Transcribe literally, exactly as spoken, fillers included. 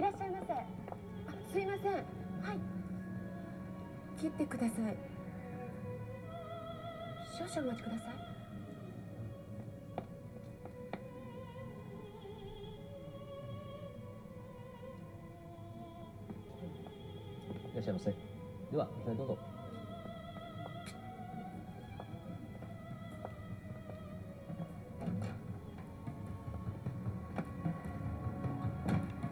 らっしゃいませ。あ、すいません。はい。切ってください。少々お待ちください。 いらっしゃいませ。では、お二人どうぞ。